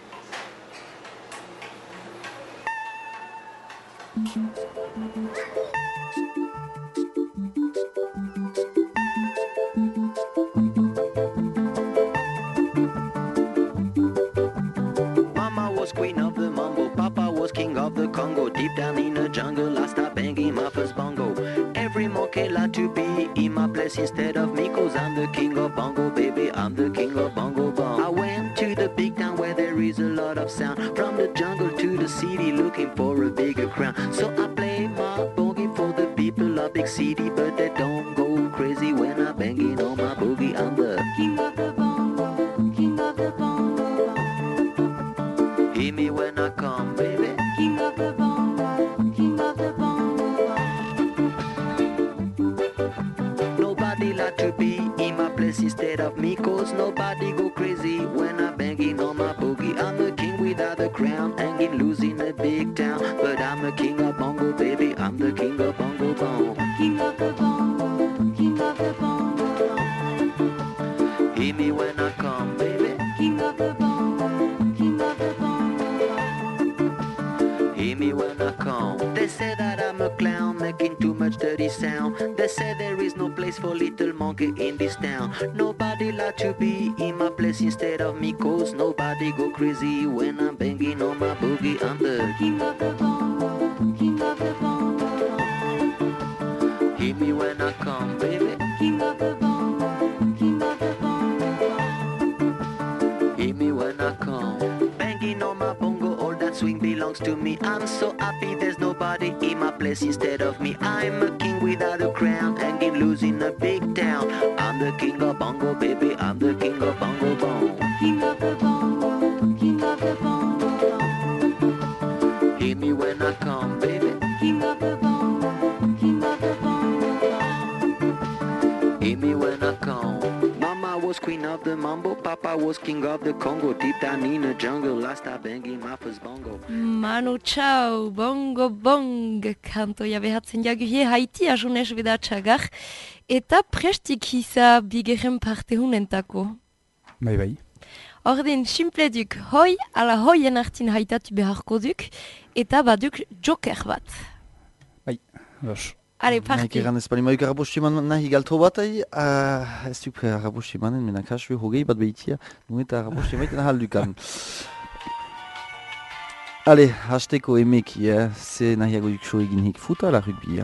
Mama was queen of the mambo, Papa was king of the Congo. Deep down in the jungle, I start banging my first bongo. Every monkey like to be in my place instead of me, 'cause I'm the king of bongo, baby, I'm the king of bongo bong. I went to the big town where there is a lot of sound, from the jungle to the city looking for a bigger crown. So I play my boogie for the people of big city, but they don't go crazy when I'm banging on my boogie. I'm the king of the bongo, king of the bongo bong. Hear me when I come, baby. King of the bongo, king of the bongo bong. Nobody like to be in my place instead of me, 'cause nobody go crazy when I'm banging on my boogie. I'm the king without a crown, hanging loose in a big town, but I'm the king of bongo, baby, I'm the king of bongo bong. King of the bongo, king of the bongo bong. Hear me when I come, baby. King of the bongo, king of the bongo bong. Hear me when I come. They say that I'm a clown, making too much dirty sound. clown. They say there is no place for little monkey in this town. Nobody like to be in my place instead of me, cause nobody go crazy when I'm banging on my boogie. I'm the king of the bongo, king of the bongo. Hit me when I come, baby. King of the bongo, king of the bongo. Hit me when I come. Banging on my bongo, all that swing belongs to me. I'm so happy there's nobody in my place instead of me. I'm a king without a crown, hanging loose in a big town. I'm the king of bongo, baby. I'm the king of bongo bong. King of the bongo, king of the bongo bong. Hit me when I come, baby. King of the bongo, king of the bongo bong. Hit me when I come. Mama was queen of the mambo, Papa was king of the Congo. Deep down in the jungle, last I banging my first bongo. Manu Chao, bongo bong kantoia behatzen jaguie Haiti ajunes bedatxagar. Eta prestik iza bigerren parte hunentako. Bai. Ordin, simple duk, hoi ala hoien artin haitatu beharko duk, eta baduk joker bat. Bai, bas. Allez, parti. Nahi egan ez bali maik arabosti eman nahi galtro bat ez duk arabosti emanen, mena kasue hogei bat behitia, nu eta arabosti emaiten ahaldukan. Ale, hasteko emeki, ze nahiago duk so egin hik futa ala rugbia?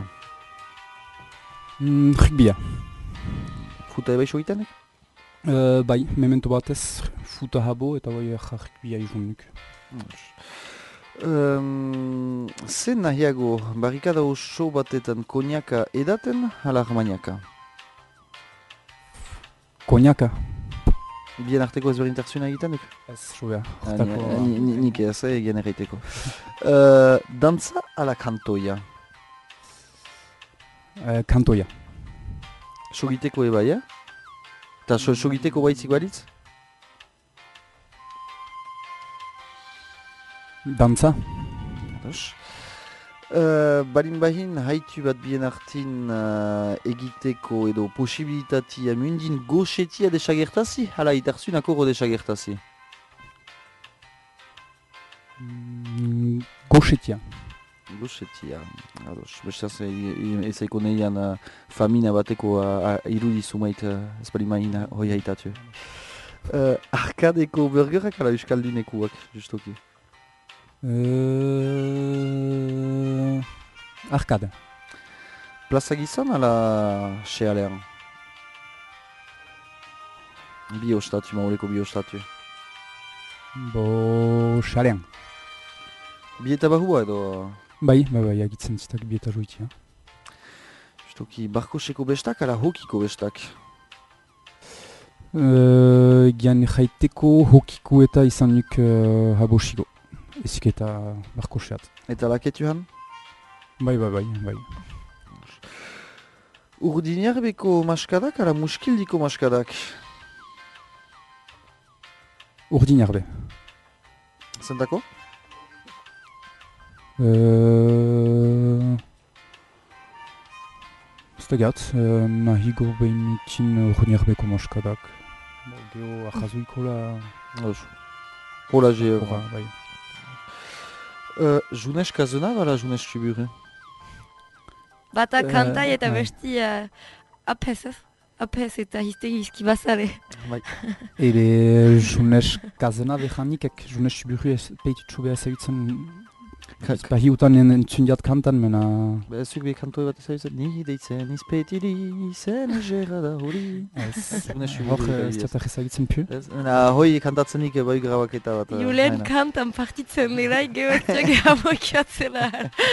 Rugbia. Futa eba iso egitenek? Bai, memento batez futa habo eta bai rugbia izun nuk. Zen nahiago, barrikada oso batetan koniaka edaten, ala armaniaka? Koniaka? Bien arteko ez berintarzioa egiten duk? Ez, sobea. Nik ez, egin erraiteko. Dantza ala kantoia? Kantoia. Sogiteko eba, ja? Eta sogiteko baitzik balitz? Dantza. Balin bahin haitu bat bien artin egiteko edo posibilitatia mundin goxetia desagertazi? Hala itarzun akoro desagertazi? Goxetia. Goxetia. Ados, bestaz ezaiko neian famina bateko irudizu mait ez balin bahin hoi haitatu. Arkadeko burgerak ala euskaldunekuak, justoki? Arkade. Plaza gizon ala xealean? Biostatu, mauleko biostatu. Xealean. Bieta bahua edo? Bai, agitzen zitak bieta joitia. Justoki barkoseko bestak ala hokiko bestak? Gian jaiteko hokiko eta izan nuk habosigo. Ezik eta barkoseat. Eta laketu han? Bai. Urdinarbeko maskadak ala muskildiko maskadak? Urdinarbe. Zentako? Ez da gat, nahigo behinutin urdinarbeko maskadak. Geo ahazuiko la... Hola, je... Bai. Junes kazena ala Junes txibure? Bata kantai eta besti apez eta hiztegi izki bazare. Ere Junes kazena behanik Junes txibure peititxu behar ezagutzen bahiutan entzundiat kantan mena... Zuk behi kantoi bat ezagutzen, ni deitzen izpetiri izen egera da hori. Hor ez diatak ezagutzen pu? Hoi kantatzenik bai grabaketa bat. Julen kantan partitzen dira geotiak gamokiatzela.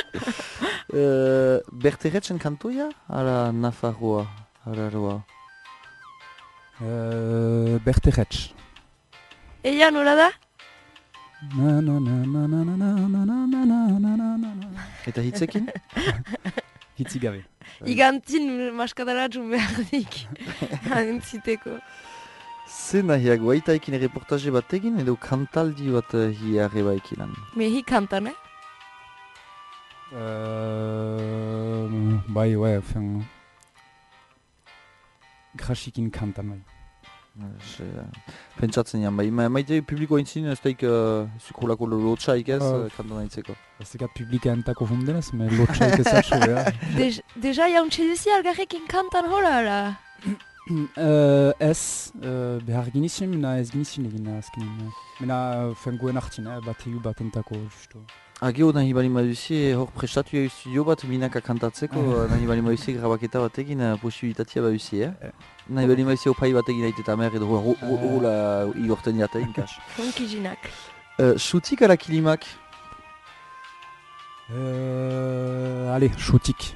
Berteretzen kantoia ala Nafarroa? Berteretz. Eia nola da? Eta hitzekin? Hitzik gabe. Igantin maskadara jun behardik. Entziteko. Zer nahiago, aitaikin reportaje bat egin edo kantaldi bat hiarre baikilan? Mehi kantan, Bai, fen... Grasikin kantan, bai. Pentsatzen jan, maite publiko aintzin, ez daik zukolako lotxaik ez, kantan aintzeko. Ez ekat publika entako fundenez, me lotxaik ez hartxo, Deja jauntxe duzi algarrekin kantan hola, ala? Ez, behar ginizien, mena ez ginizien egin azkenin. Mena fengoen hartin, bat egu bat entako justo. Agio nahi bali maduzie, hor prestatu egu studio bat minaka kantatzeko, nahi bali maduzie grabaketa batekin posibilitatea baduzie, nahi bali maduzie opai batekin aiteta mer edo hola igorten jatein, kas. Funkizinak. Xutik ala kilimak? Ale, xutik.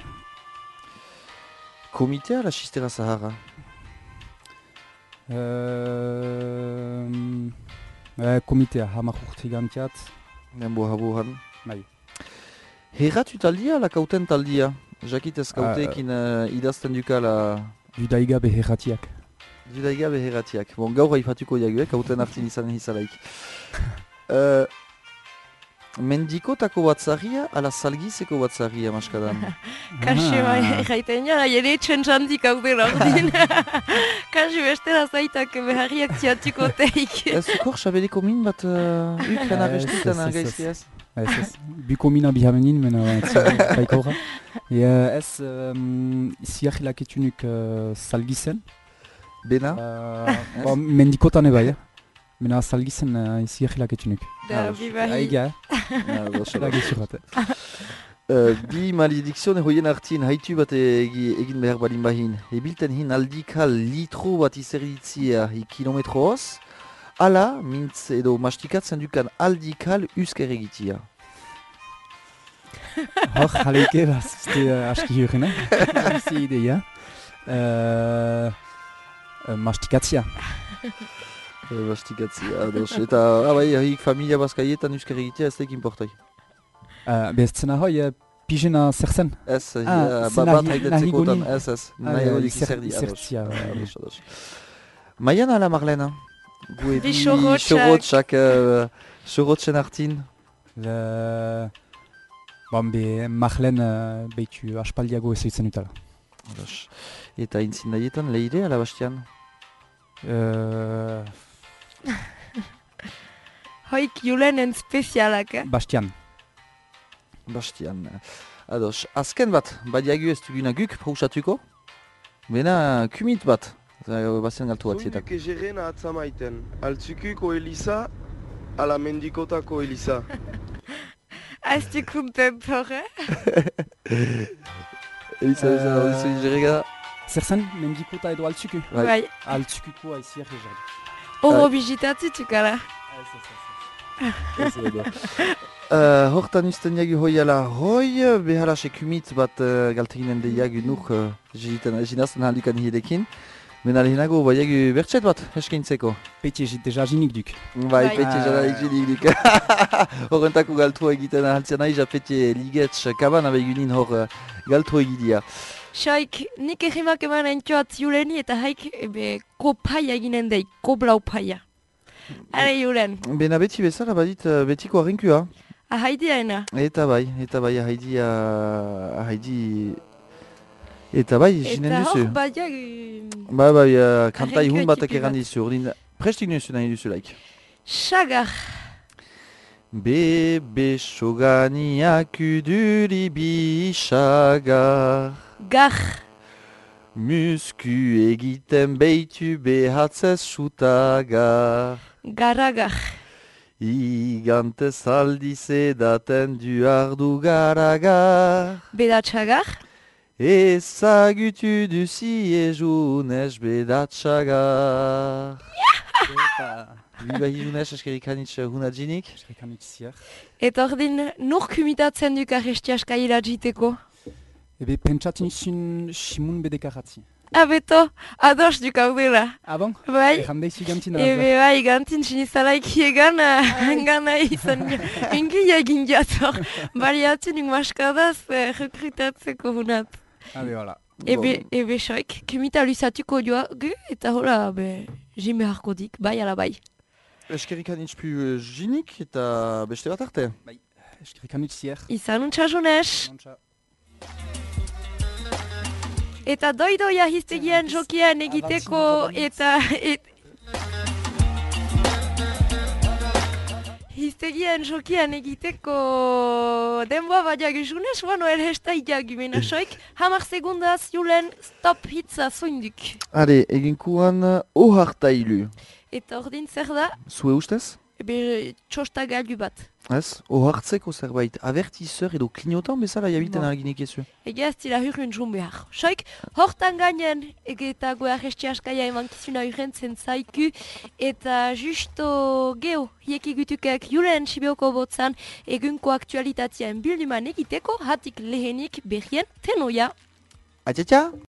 Komitea ala Xistera Sahara? Komitea, hamar urte gantiat. Nembo habuhan. Bai. Herratu taldia ala kauten taldia? Jakitez kauteekin idazten dukala... Dudaigabe herratiak. Dudaigabe herratiak. Bon, gaur haifatuko diagu, kauten hartin izanen izalaik. Mendikotako batzarria ala salgizeko batzarria maskadan? Kasi erraiten jara, jere txentxantik hau dela ordin. Kasi bestera zaitak beharriak ziatuko teik. Ez ukor xabedeko min bat ukren arrestitan gaizkiaz? Ez, biko mina bihamenin, mena baika horra. Ez, ziak hilaketunuk salgizen. Bena? Mendikotan ebai, mena salgizen ziak hilaketunuk. Da, bibahi. Aiga, Bi maledikzione hoien hartien haitu bat egin behar balin bahin. Ebilten hin aldikal litro bat izerditzia kilometro hoz, ala mintz edo mastikatzen dukan aldikal usker egitia. Hor, jaleike, ziste aski hurrena, ziste ideia. Mastikatzia. Mastikatzia, ados. Eta, bai, haik familia bazkaietan usker egitia ez daik importai. Behetzen ahoi, pijena zer zen? Ez, bat haidetzekotan, ez, nahi hodik izerdi, ados. Maian ala Marlena? Bi xorotxak. Xorotxen hartin? Be Marlen behitu aspaldiago ez eitzen utala. Eta intzin daietan, leire ala Bastian? Hoik julenen spezialak, Bastian. Ados, azken bat, badiagu ez duguna guk pausatuko? Bena kumit bat, Bastian galtu batzietak. Zunduke jerena atzamaiten, altzukuko Elisa, ala mendikotako Elisa. Ez du kontent horre? Elisa, jerega? Zer zen, mendikota edo altzuku? Bai. Altzukuko aiziak ezardi. Oro bizitatzuk ala. Hortan usten jagu hoiala hoi, behala sekumit bat galteginen de jagu nuk jinazten haldukan hilekin. Mena lehenago jagu bertxet bat eskintzeko. Petje deja jinik duk. Bai, petje jadaik jinik duk. Horrentako galtua egiten ahaltzen nahi, petje ligetz kaban abegunin hor galtua egidia. Xaik, nik egimak eman entxoat juleni eta haik kopaia eginen daik, koblau paia. Are julen. Bena beti bezala badit betiko arrinkua. Haidi aina. Eta bai, haidi... Eta bai, jinen duzu. Eta hor badiak... Bai, kanta ihun batak errandizu, ordin prestik nuzu nahi duzu laik. Xagar. Bebe xoganiak uduri bi xagar. Gar. Musku egiten beitu behatzez xutagar. Garagar. Igantez aldiz edaten du ardu garagar. Bedatxagar. Ezagutu duzi ejunez bedatxagar. Biba hizunez eskerrikanitz hunadjinik. Eskerrikanitz ziar. Eta ordin, nur kumitatzen duk arrestiaska iradziteko? Ebe pentsatzen izun simun bedekaratzi. Abeto, ados duk hau dela. Bon? Bai. Errandeizu gantin. Ebe bai, gantin sinizalaiki egan, gana izan ingia egin jator. Baliatzen nik maskadaz rekrutatzeko hunat. Hala. Ebe soik, kumita luzatuko joa gu, eta hola, jime harko dik, bai ala bai. Eskerrikanitz pu jinik eta beste bat arte? Bai, eskerrikanitz zier. Izan untxasunez. Eta doidoia hiztegian jokian egiteko eta Hiztegian jokian egiteko denboa baina gizunez, Manuel hestaia gimena soik, 10 segundaz julen stop hitza zoinduk. Are, eginkuan ohartailu. Eta ordin zer da, Zue ustez? txosta gailu bat. Ez, ohartzeko zerbait, avertizeur edo klignotan bezala jabiten alginek ezu. Ega ez dira hurrun jun behar. Soik, hortan gainen, eta goa resti askaia eman kizuna hurrentzen zaiku, eta justo geho, hieki gutukak julen sibeoko botzan, egunko aktualitatean bilduman egiteko, hatik lehenik berrien tenoia. Atxatxa!